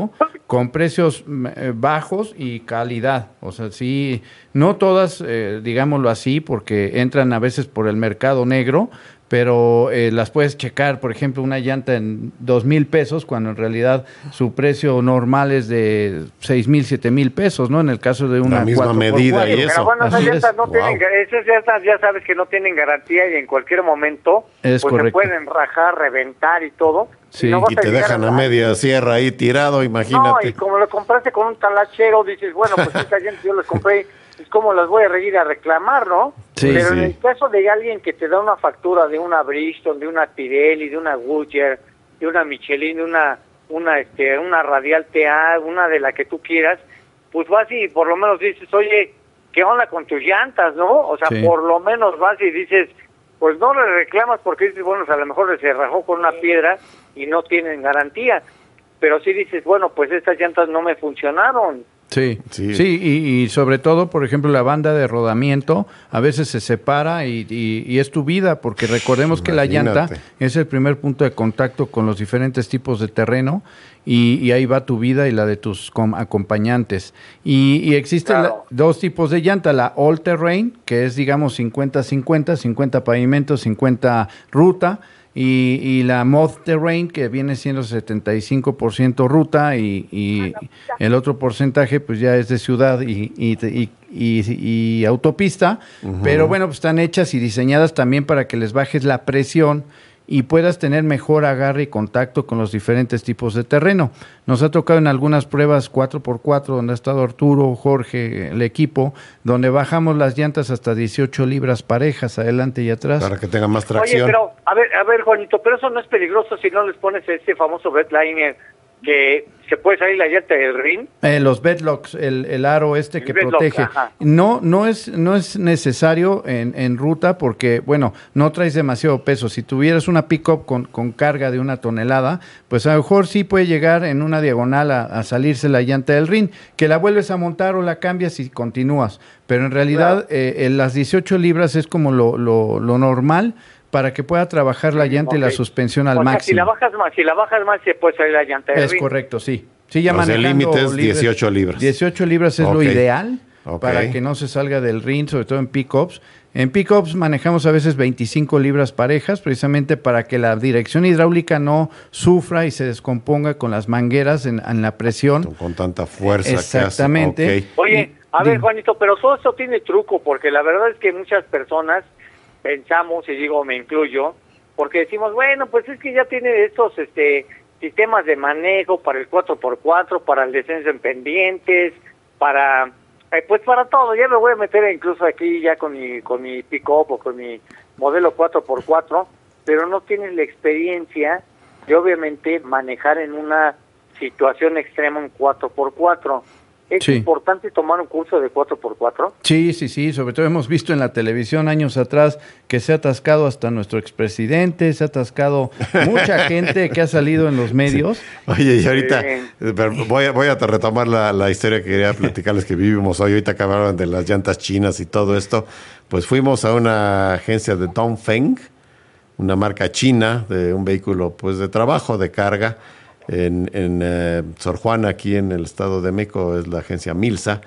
con precios eh, bajos y calidad. O sea, sí, no todas, eh, digámoslo así, porque entran a veces por el mercado negro, pero eh, las puedes checar, por ejemplo, una llanta en dos mil pesos, cuando en realidad su precio normal es de seis mil, siete mil pesos, ¿no? En el caso de una la misma medida y eso. Pero bueno, esas llantas, no wow. tienen, esas llantas ya sabes que no tienen garantía y en cualquier momento es pues correcto. se pueden rajar, reventar y todo. Sí. y, no Y te dejan a media sierra ahí tirado, imagínate. No, y como lo compraste con un talachero, dices, bueno, pues esta llanta yo las compré, pues cómo las voy a ir a reclamar, ¿no? Sí, Pero sí. en el caso de alguien que te da una factura de una Bristol, de una Pirelli, de una Goodyear, de una Michelin, de una una este una Radial T A, una de la que tú quieras, pues vas y por lo menos dices, oye, ¿qué onda con tus llantas, no? O sea, Sí. por lo menos vas y dices, pues no le reclamas porque dices, bueno, a lo mejor se rajó con una piedra y no tienen garantía, pero sí dices, bueno, pues estas llantas no me funcionaron. Sí, Sí. sí, y, y sobre todo, por ejemplo, la banda de rodamiento a veces se separa y, y, y es tu vida, porque recordemos que la llanta Imagínate. es el primer punto de contacto con los diferentes tipos de terreno y, y ahí va tu vida y la de tus com- acompañantes. Y, y existen Claro. la- dos tipos de llanta, la all terrain, que es digamos cincuenta cincuenta, cincuenta pavimento, cincuenta ruta, y, y la Mod Terrain, que viene siendo setenta y cinco por ciento ruta y, y el otro porcentaje pues ya es de ciudad y, y, y, y- y autopista, Ujú. pero bueno, pues están hechas y diseñadas también para que les bajes la presión y puedas tener mejor agarre y contacto con los diferentes tipos de terreno. Nos ha tocado en algunas pruebas cuatro por cuatro, donde ha estado Arturo, Jorge, el equipo, donde bajamos las llantas hasta dieciocho libras parejas, adelante y atrás. Para que tenga más Oye, tracción. pero, a ver, a ver, Juanito, pero eso no es peligroso si no les pones ese famoso bedliner que se puede salir la llanta del ring. Eh, los bedlocks, el, el aro este El que bedlock, protege. ajá. No, no es, no es necesario en, en ruta porque, bueno, no traes demasiado peso. Si tuvieras una pick-up con, con carga de una tonelada, pues a lo mejor sí puede llegar en una diagonal a, a salirse la llanta del ring, que la vuelves a montar o la cambias y continúas. Pero en realidad, eh, en las dieciocho libras es como lo, lo, lo normal para que pueda trabajar la llanta y la Ok. suspensión al o sea, máximo. si la bajas más, si la bajas más, se puede salir la llanta del Es ring. correcto, sí. Sí, ya O sea, el manejando límite es libres- dieciocho libras. dieciocho libras es lo Ok. ideal Ok. para que no se salga del ring, sobre todo en pick-ups. En pick-ups manejamos a veces veinticinco libras parejas, precisamente para que la dirección hidráulica no sufra y se descomponga con las mangueras en, en la presión. Con tanta fuerza Exactamente. que hace. Ok. Oye, a Dime. ver, Juanito, pero todo esto tiene truco, porque la verdad es que muchas personas pensamos, y digo, me incluyo, porque decimos, bueno, pues es que ya tiene estos este sistemas de manejo para el cuatro por cuatro, para el descenso en pendientes, para, eh, pues para todo. Ya me voy a meter incluso aquí ya con mi, con mi pick-up o con mi modelo cuatro por cuatro, pero no tienes la experiencia de obviamente manejar en una situación extrema un cuatro por cuatro. ¿Es Sí. importante tomar un curso de cuatro por cuatro? Sí, sí, sí, sobre todo hemos visto en la televisión años atrás que se ha atascado hasta nuestro expresidente, se ha atascado mucha gente que ha salido en los medios. Oye, y ahorita Sí. eh, pero voy a, voy a retomar la, la historia que quería platicarles que vivimos hoy. Ahorita que hablaban de las llantas chinas y todo esto. Pues fuimos a una agencia de Dongfeng, una marca china de un vehículo pues de trabajo, de carga. En, en eh, Sor Juana, aquí en el Estado de México, es la agencia Milsa,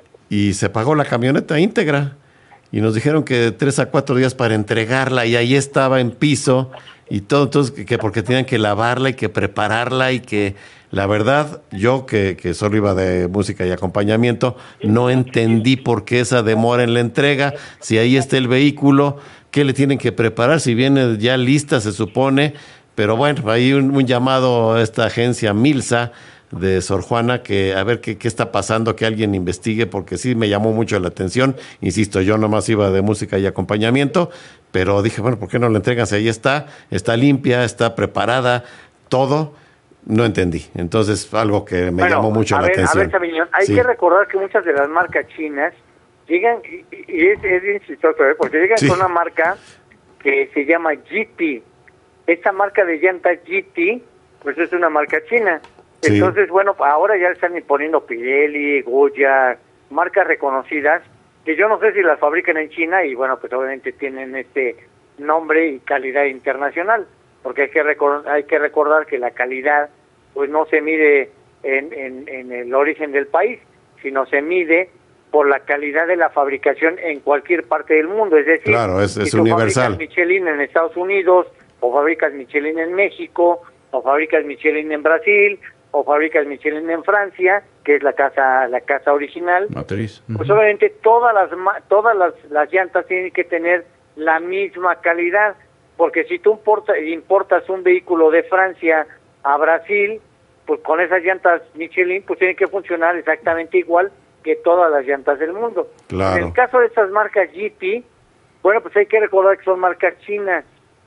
y se pagó la camioneta íntegra. Y nos dijeron que tres a cuatro días para entregarla, y ahí estaba en piso, y todo, entonces, que, que porque tenían que lavarla y que prepararla, y que la verdad, yo que, que solo iba de música y acompañamiento, no entendí por qué esa demora en la entrega, si ahí está el vehículo, ¿qué le tienen que preparar? Si viene ya lista, se supone. Pero bueno, hay un, un llamado a esta agencia Milsa de Sor Juana que a ver qué, qué está pasando, que alguien investigue, porque sí me llamó mucho la atención. Insisto, yo nomás iba de música y acompañamiento, pero dije, bueno, ¿por qué no la entregan? Si ahí está, está limpia, está preparada, todo. No entendí. Entonces, algo que me Bueno, llamó mucho a la ver, atención. A ver, Sabiñón, hay Sí. que recordar que muchas de las marcas chinas llegan, y, y es, es bien chistoso, ¿eh? Porque llegan Sí. con una marca que se llama G T. Esta marca de llanta G T, pues es una marca china. Sí. Entonces, bueno, ahora ya están imponiendo Pirelli, Goya, marcas reconocidas, que yo no sé si las fabrican en China y bueno, pues obviamente tienen este nombre y calidad internacional, porque hay que recordar, hay que recordar que la calidad pues no se mide en, en, en el origen del país, sino se mide por la calidad de la fabricación en cualquier parte del mundo. Es decir, claro, es, es si tú universal. fabricas Michelin en Estados Unidos, o fabricas Michelin en México, o fabricas Michelin en Brasil, o fabricas Michelin en Francia, que es la casa la casa original, matriz. Uh-huh. Pues obviamente todas las todas las, las llantas tienen que tener la misma calidad, porque si tú importa, importas un vehículo de Francia a Brasil, pues con esas llantas Michelin pues tienen que funcionar exactamente igual que todas las llantas del mundo. Claro. En el caso de estas marcas G P, bueno, pues hay que recordar que son marcas chinas,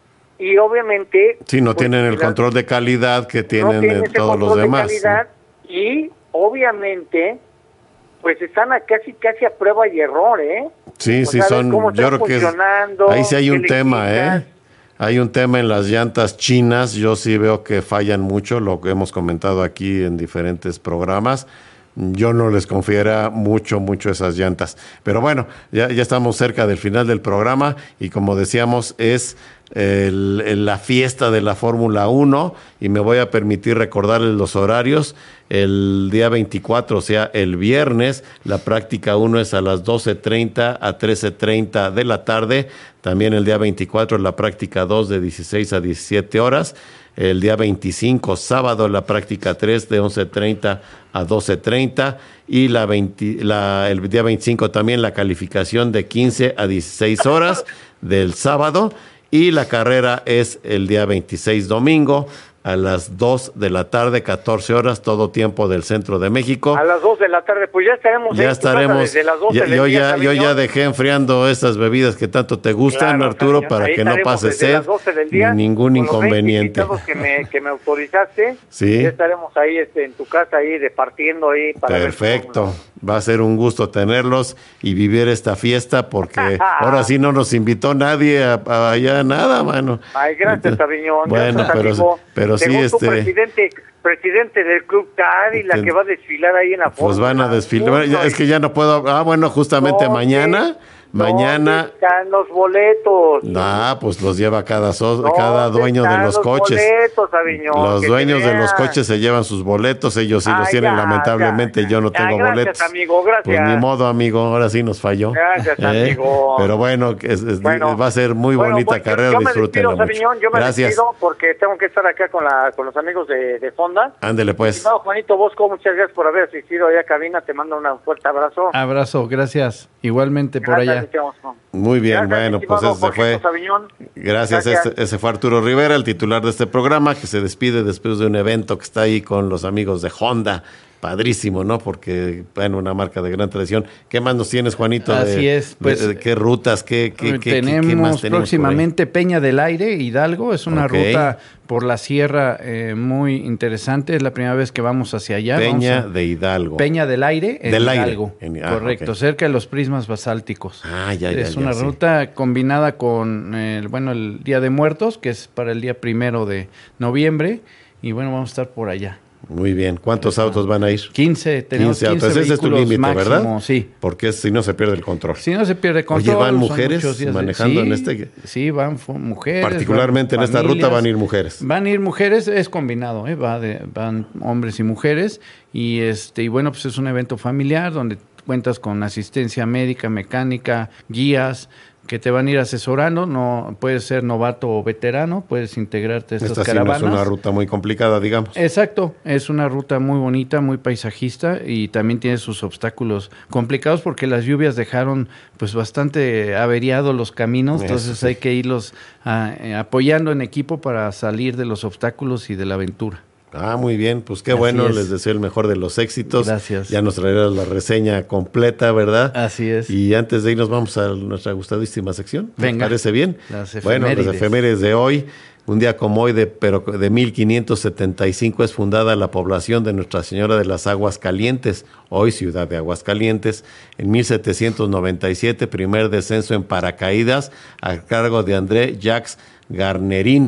y obviamente... Sí, no pues, tienen el la, control de calidad que tienen, no tienen eh, todos los demás. De calidad, ¿sí? Y obviamente, pues están a casi casi a prueba y error, ¿eh? Sí, o sí, sea, son... Yo creo que es, ahí sí hay un tema, ¿eh? Hay un tema en las llantas chinas, yo sí veo que fallan mucho, lo que hemos comentado aquí en diferentes programas. Yo no les confiera mucho, mucho esas llantas. Pero bueno, ya, ya estamos cerca del final del programa y como decíamos, es el, el, la fiesta de la Fórmula uno y me voy a permitir recordarles los horarios. El día veinticuatro, o sea, el viernes, la práctica uno es a las doce treinta a trece treinta de la tarde. También el día veinticuatro, la práctica dos de dieciséis a diecisiete horas. El día veinticinco, sábado, la práctica tres de once treinta a doce treinta y la veinte, la, el día veinticinco también la calificación de quince a dieciséis horas del sábado y la carrera es el día veintiséis, domingo, a las dos de la tarde, catorce horas, todo tiempo del centro de México. A las dos de la tarde, pues ya estaremos. Ya estaremos. Desde las doce Ya, del yo, día, ya, yo ya dejé enfriando esas bebidas que tanto te gustan, claro, Arturo, Cañón, para que no pase sed ni ningún inconveniente. Los que me, que me autorizaste, sí. Ya estaremos ahí este, en tu casa, ahí departiendo ahí. Para perfecto. Ver Va a ser un gusto tenerlos y vivir esta fiesta porque ahora sí no nos invitó nadie a, a allá nada, mano. Ay, gracias, Aviñón. Bueno, gracias, pero, amigo. pero sí, Según este... tu presidente, presidente del Club Cari, la que va a desfilar ahí en la Pues van a desfilar, ya, es que ya no puedo, ah, bueno, justamente mañana... Mañana están los boletos. Ah, pues los lleva cada so, cada dueño de los, los coches. Boletos, Aviñón, los dueños de los coches se llevan sus boletos, ellos sí ah, los tienen, ya, lamentablemente ya, yo no tengo ya, gracias, boletos. Amigo, gracias. Pues ni modo, amigo, ahora sí nos falló. Gracias, ¿eh? Amigo. Pero bueno, es, es, bueno, va a ser muy bueno, bonita pues, carrera, yo me disfrútenla despido, mucho. Aviñón, yo me gracias. despido porque tengo que estar acá con la con los amigos de, de Fonda. Ándele pues. Estimado Juanito Bosco, muchas gracias por haber asistido allá a cabina, te mando un fuerte abrazo. Abrazo, gracias. Igualmente por gracias, allá. Muy bien, gracias, bueno, pues ese fue. Gracias, gracias. Ese, ese fue Arturo Rivera, el titular de este programa, que se despide después de un evento que está ahí con los amigos de Honda. Padrísimo, ¿no? Porque, bueno, una marca de gran tradición. ¿Qué más nos tienes, Juanito? Así de, es. Pues, de, de, ¿qué rutas? ¿Qué, qué, tenemos, qué más tenemos próximamente Peña del Aire, Hidalgo. Es una okay. ruta por la sierra eh, muy interesante. Es la primera vez que vamos hacia allá. Peña vamos a, de Hidalgo. Peña del Aire en del Hidalgo. Aire. En, ah, correcto, okay. cerca de los prismas basálticos. Ah, ya, ya. Es ya, una sí. ruta combinada con, el, bueno, el Día de Muertos, que es para el día primero de noviembre. Y bueno, vamos a estar por allá. Muy bien. ¿Cuántos Eso. autos van a ir? quince. Tenemos quince, quince autos. Ese es tu límite, ¿verdad? Sí. Porque si no se pierde el control. Si no se pierde el control. Oye, ¿van mujeres manejando sí, en este? Sí, van mujeres. Particularmente van en esta ruta van a ir mujeres. Van a ir mujeres, es combinado, ¿eh? Va de, van hombres y mujeres. Y, este, y bueno, pues es un evento familiar donde cuentas con asistencia médica, mecánica, guías, que te van a ir asesorando. No puedes ser novato o veterano, puedes integrarte a estas Esta caravanas. Sí no es una ruta muy complicada, digamos. Exacto, es una ruta muy bonita, muy paisajista y también tiene sus obstáculos complicados porque las lluvias dejaron pues bastante averiados los caminos, entonces Eso, sí. hay que irlos a, eh, apoyando en equipo para salir de los obstáculos y de la aventura. Ah, muy bien, pues qué Así bueno, es. les deseo el mejor de los éxitos. Gracias. Ya nos traerás la reseña completa, ¿verdad? Así es. Y antes de irnos vamos a nuestra gustadísima sección. Venga. ¿Me parece bien? Las bueno, las efemérides de hoy, un día como hoy, de, pero de mil quinientos setenta y cinco es fundada la población de Nuestra Señora de las Aguas Calientes, hoy ciudad de Aguascalientes. En mil setecientos noventa y siete, primer descenso en paracaídas a cargo de André Jacques Garnerin.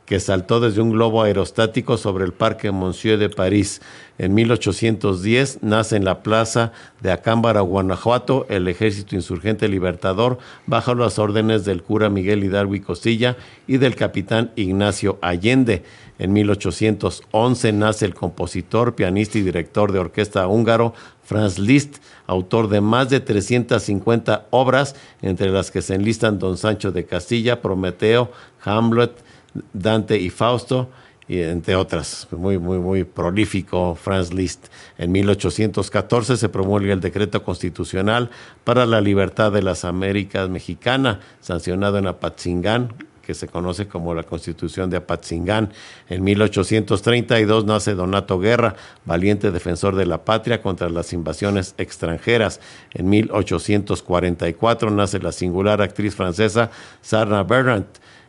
que saltó desde un globo aerostático sobre el Parque Monsieur de París. En mil ochocientos diez nace en la plaza de Acámbaro, Guanajuato, el Ejército Insurgente Libertador, bajo las órdenes del cura Miguel Hidalgo y Costilla y del capitán Ignacio Allende. En mil ochocientos once nace el compositor, pianista y director de orquesta húngaro Franz Liszt, autor de más de trescientas cincuenta obras, entre las que se enlistan Don Sancho de Castilla, Prometeo, Hamlet, Dante y Fausto, y entre otras. Muy, muy, muy prolífico Franz Liszt. En mil ochocientos catorce se promulga el decreto constitucional para la libertad de las Américas Mexicana, sancionado en Apatzingán, que se conoce como la Constitución de Apatzingán. En mil ochocientos treinta y dos nace Donato Guerra, valiente defensor de la patria contra las invasiones extranjeras. En mil ochocientos cuarenta y cuatro nace la singular actriz francesa Sarah Bernhardt.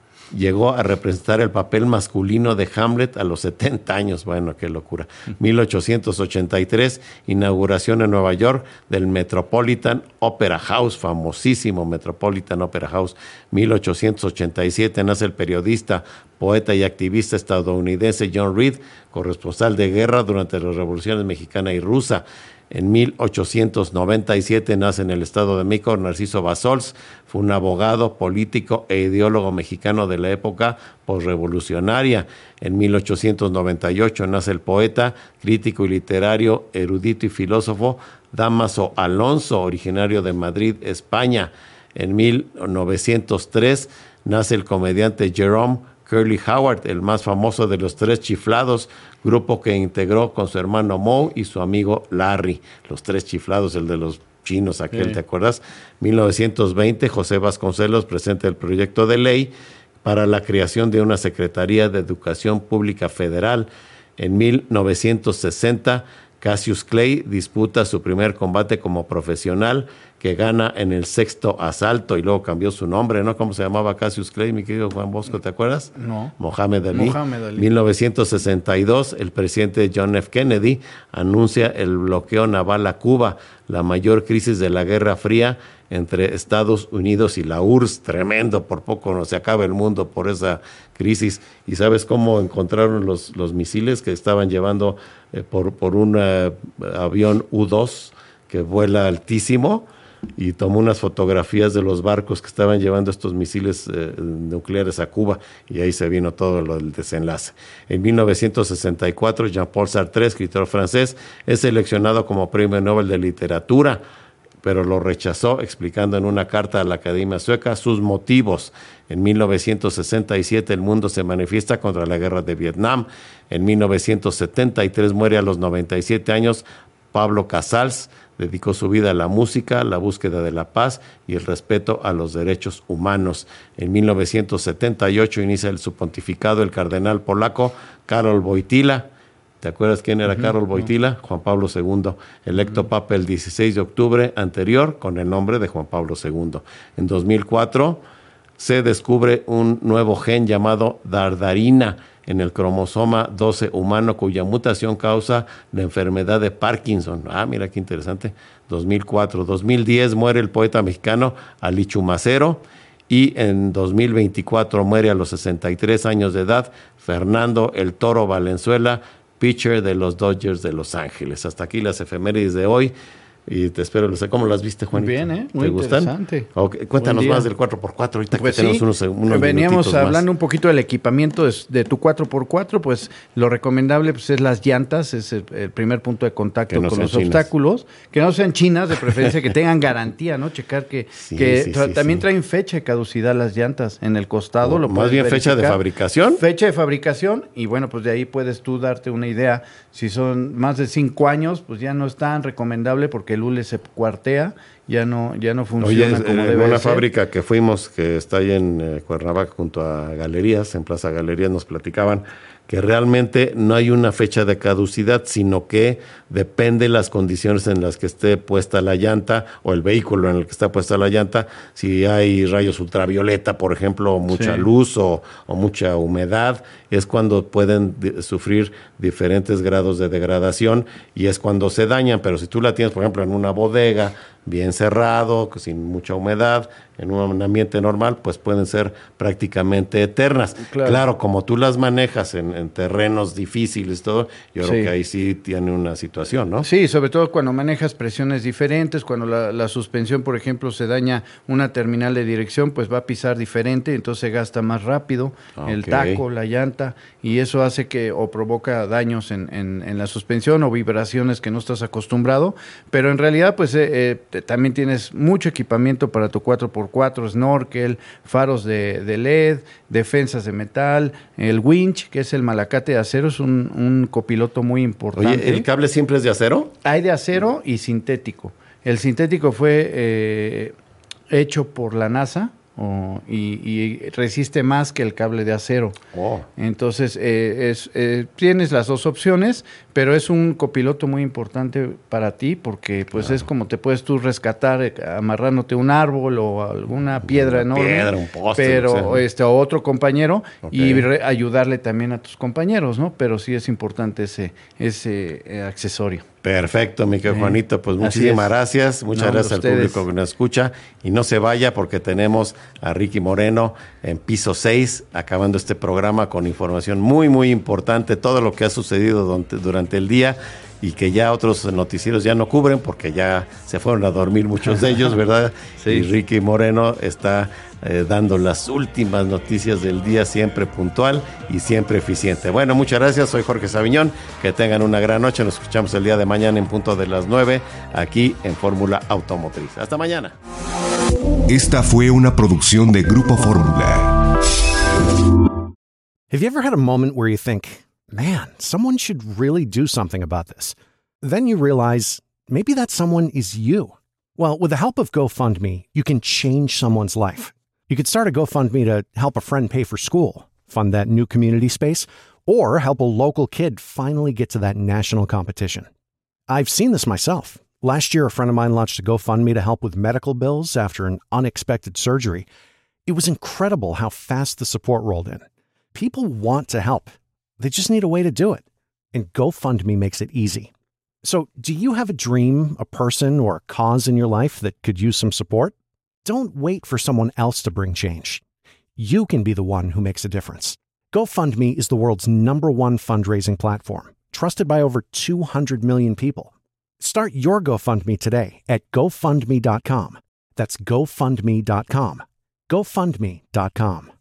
Llegó a representar el papel masculino de Hamlet a los setenta años. Bueno, qué locura. mil ochocientos ochenta y tres, inauguración en Nueva York del Metropolitan Opera House, famosísimo Metropolitan Opera House. mil ochocientos ochenta y siete nace el periodista, poeta y activista estadounidense John Reed, corresponsal de guerra durante las revoluciones mexicana y rusa. En mil ochocientos noventa y siete nace en el Estado de México Narciso Basols, fue un abogado, político e ideólogo mexicano de la época posrevolucionaria. En mil ochocientos noventa y ocho nace el poeta, crítico y literario, erudito y filósofo Dámaso Alonso, originario de Madrid, España. En mil novecientos tres nace el comediante Jerome Curly Howard, el más famoso de los Tres Chiflados, grupo que integró con su hermano Moe y su amigo Larry. Los Tres Chiflados, el de los chinos, aquel, sí. ¿Te acuerdas? mil novecientos veinte, José Vasconcelos presenta el proyecto de ley para la creación de una Secretaría de Educación Pública Federal. En mil novecientos sesenta, Cassius Clay disputa su primer combate como profesional, que gana en el sexto asalto, y luego cambió su nombre, ¿no? ¿Cómo se llamaba Cassius Clay, mi querido Juan Bosco? ¿Te acuerdas? No. Mohamed Ali. Mohamed Ali. mil novecientos sesenta y dos, el presidente John F. Kennedy anuncia el bloqueo naval a Cuba, la mayor crisis de la Guerra Fría entre Estados Unidos y la U R S S. Tremendo, por poco no se acaba el mundo por esa crisis. ¿Y sabes cómo encontraron los, los misiles que estaban llevando eh, por, por un uh, avión U dos que vuela altísimo? Y tomó unas fotografías de los barcos que estaban llevando estos misiles eh, nucleares a Cuba, y ahí se vino todo lo del desenlace. En mil novecientos sesenta y cuatro, Jean-Paul Sartre, escritor francés, es seleccionado como Premio Nobel de Literatura, pero lo rechazó, explicando en una carta a la Academia Sueca sus motivos. En mil novecientos sesenta y siete, el mundo se manifiesta contra la guerra de Vietnam. En mil novecientos setenta y tres muere a los noventa y siete años Pablo Casals. Dedicó su vida a la música, la búsqueda de la paz y el respeto a los derechos humanos. En mil novecientos setenta y ocho inicia el, su pontificado el cardenal polaco Karol Wojtyła. ¿Te acuerdas quién era uh-huh, Karol Wojtyła? Uh-huh. Juan Pablo segundo, electo uh-huh. papa el dieciséis de octubre anterior con el nombre de Juan Pablo segundo. En dos mil cuatro se descubre un nuevo gen llamado dardarina en el cromosoma doce humano, cuya mutación causa la enfermedad de Parkinson. Ah, mira qué interesante. dos mil cuatro. dos mil diez muere el poeta mexicano Ali Chumacero, y en dos mil veinticuatro muere a los sesenta y tres años de edad Fernando El Toro Valenzuela, pitcher de los Dodgers de Los Ángeles. Hasta aquí las efemérides de hoy. Y te espero, no sé cómo las viste, Juanito. Bien, ¿eh? Muy ¿Te gustan? Interesante. Okay. Cuéntanos más del cuatro por cuatro, ahorita pues que tenemos sí, unos, unos veníamos hablando más. un poquito del equipamiento de, de tu cuatro por cuatro, pues lo recomendable pues, es las llantas, es el, el primer punto de contacto no con los chinas. obstáculos, que no sean chinas, de preferencia que tengan garantía, ¿no? Checar que, sí, que sí, tra- sí, también sí. traen fecha de caducidad las llantas en el costado. Oh, lo más bien verificar. fecha de fabricación. Fecha de fabricación, y bueno, pues de ahí puedes tú darte una idea. Si son más de cinco años, pues ya no es tan recomendable porque el hule se cuartea, ya no, ya no funciona Oye, como en debe una ser. fábrica que fuimos, que está ahí en eh, Cuernavaca, junto a Galerías, en Plaza Galerías, nos platicaban que realmente no hay una fecha de caducidad, sino que depende de las condiciones en las que esté puesta la llanta, o el vehículo en el que está puesta la llanta. Si hay rayos ultravioleta, por ejemplo, o mucha Sí. luz o, o mucha humedad, es cuando pueden de, sufrir diferentes grados de degradación, y es cuando se dañan. Pero si tú la tienes, por ejemplo, en una bodega, bien cerrado, sin mucha humedad, en un ambiente normal, pues pueden ser prácticamente eternas. Claro, claro como tú las manejas en, en terrenos difíciles, todo, yo sí. creo que ahí sí tiene una situación, ¿no? Sí, sobre todo cuando manejas presiones diferentes, cuando la, la suspensión, por ejemplo, se daña una terminal de dirección, pues va a pisar diferente, entonces se gasta más rápido okay. el taco, la llanta, y eso hace que o provoca daños en, en, en la suspensión o vibraciones que no estás acostumbrado, pero en realidad pues eh, eh, también tienes mucho equipamiento para tu cuatro por cuatro, snorkel, faros de, de L E D, defensas de metal, el winch, que es el malacate de acero, es un, un copiloto muy importante. Oye, ¿el cable siempre es de acero? Hay de acero y sintético. El sintético fue eh, hecho por la NASA oh, y, y resiste más que el cable de acero. Oh. Entonces, eh, es, eh, tienes las dos opciones, pero es un copiloto muy importante para ti porque pues claro. es como te puedes tú rescatar eh, amarrándote un árbol o alguna piedra una enorme, piedra, un poste, pero o sea. este, a otro compañero okay. y re- ayudarle también a tus compañeros, ¿no? Pero sí es importante ese, ese eh, accesorio. Perfecto, mi querido sí. Juanito, pues muchísimas gracias, muchas no, gracias ustedes. Al público que nos escucha y no se vaya porque tenemos a Ricky Moreno en piso seis acabando este programa con información muy muy importante, todo lo que ha sucedido durante, durante el día y que ya otros noticieros ya no cubren porque ya se fueron a dormir muchos de ellos, ¿verdad? Sí. Y Ricky Moreno está eh, dando las últimas noticias del día, siempre puntual y siempre eficiente. Bueno, muchas gracias, soy Jorge Saviñón, que tengan una gran noche, nos escuchamos el día de mañana en punto de las nueve, aquí en Fórmula Automotriz. Hasta mañana. Esta fue una producción de Grupo Fórmula. Have you ever had a moment where you think, man, someone should really do something about this? Then you realize maybe that someone is you. Well, with the help of GoFundMe, you can change someone's life. You could start a GoFundMe to help a friend pay for school, fund that new community space, or help a local kid finally get to that national competition. I've seen this myself. Last year, a friend of mine launched a GoFundMe to help with medical bills after an unexpected surgery. It was incredible how fast the support rolled in. People want to help. They just need a way to do it. And GoFundMe makes it easy. So, do you have a dream, a person, or a cause in your life that could use some support? Don't wait for someone else to bring change. You can be the one who makes a difference. GoFundMe is the world's number one fundraising platform, trusted by over two hundred million people. Start your GoFundMe today at GoFundMe dot com. That's GoFundMe dot com. GoFundMe dot com.